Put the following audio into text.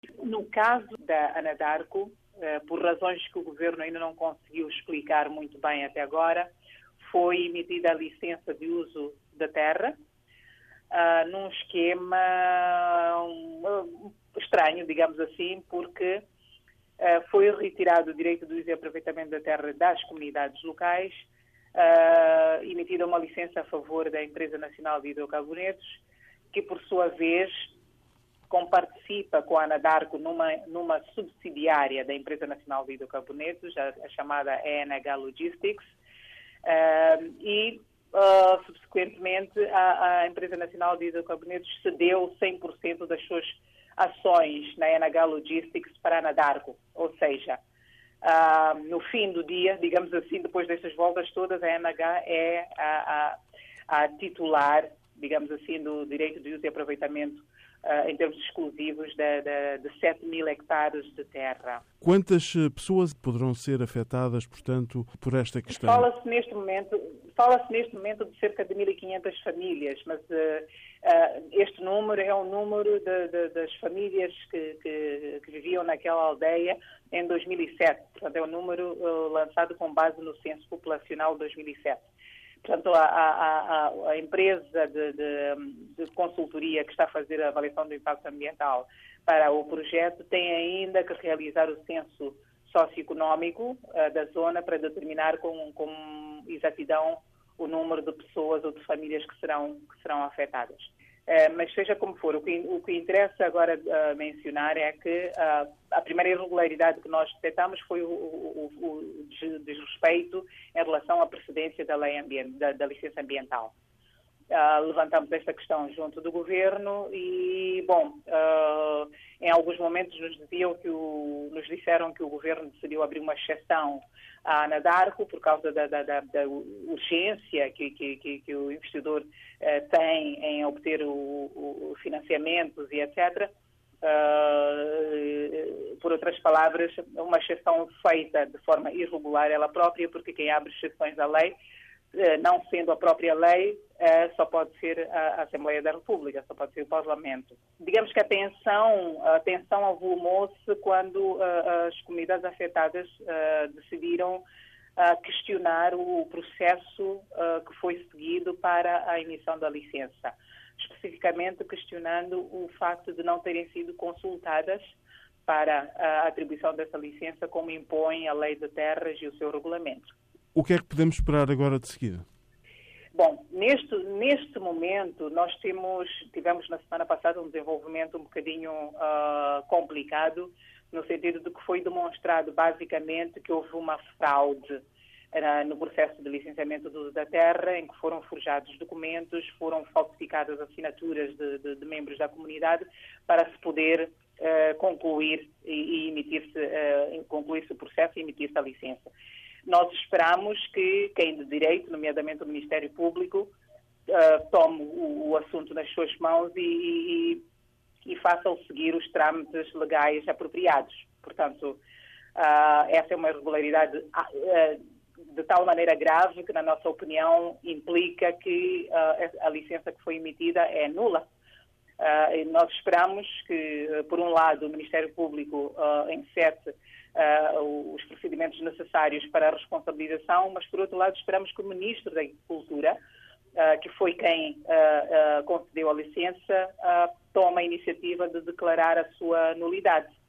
No caso da Anadarko, por razões que o Governo ainda não conseguiu explicar muito bem até agora, foi emitida a licença de uso da terra, num esquema estranho, digamos assim, porque foi retirado o direito de uso e aproveitamento da terra das comunidades locais, emitida uma licença a favor da Empresa Nacional de Hidrocarbonetos, que por sua vez comparticipa com a Anadarko numa subsidiária da Empresa Nacional de Hidrocarbonetos, a chamada ENH Logistics, subsequentemente a Empresa Nacional de Hidrocarbonetos cedeu 100% das suas ações na ENH Logistics para a Anadarko, ou seja, no fim do dia, digamos assim, depois destas voltas todas, a ENH é a titular, digamos assim, do direito de uso e aproveitamento em termos exclusivos de 7 mil hectares de terra. Quantas pessoas poderão ser afetadas, portanto, por esta questão? Fala-se neste momento de cerca de 1.500 famílias, mas este número é o número das famílias que viviam naquela aldeia em 2007. Portanto, é um número lançado com base no Censo Populacional de 2007. Portanto, a empresa de consultoria que está a fazer a avaliação do impacto ambiental para o projeto tem ainda que realizar o censo socioeconómico da zona para determinar com exatidão o número de pessoas ou de famílias que serão afetadas. Mas seja como for, o que interessa agora mencionar é que a primeira irregularidade que nós detectamos foi o desrespeito em relação à precedência da lei da licença ambiental. Levantamos esta questão junto do Governo e, em alguns momentos nos disseram que o Governo decidiu abrir uma exceção à Anadarko por causa da urgência que o investidor tem em obter o financiamentos e etc. Por outras palavras, uma exceção feita de forma irregular ela própria, porque quem abre exceções à lei, não sendo a própria lei, só pode ser a Assembleia da República, só pode ser o Parlamento. Digamos que a tensão avolumou-se quando as comunidades afetadas decidiram questionar o processo que foi seguido para a emissão da licença, especificamente questionando o facto de não terem sido consultadas para a atribuição dessa licença, como impõe a Lei de Terras e o seu regulamento. O que é que podemos esperar agora de seguida? Bom, neste momento nós tivemos na semana passada um desenvolvimento um bocadinho complicado, no sentido de que foi demonstrado basicamente que houve uma fraude no processo de licenciamento do uso da terra, em que foram forjados documentos, foram falsificadas assinaturas de membros da comunidade para se poder concluir concluir-se o processo e emitir-se a licença. Nós esperamos que quem de direito, nomeadamente o Ministério Público, tome o assunto nas suas mãos e faça-o seguir os trâmites legais apropriados. Portanto, essa é uma irregularidade de tal maneira grave que, na nossa opinião, implica que a licença que foi emitida é nula. Nós esperamos que, por um lado, o Ministério Público encete os procedimentos necessários para a responsabilização, mas, por outro lado, esperamos que o Ministro da Agricultura, que foi quem concedeu a licença, tome a iniciativa de declarar a sua nulidade.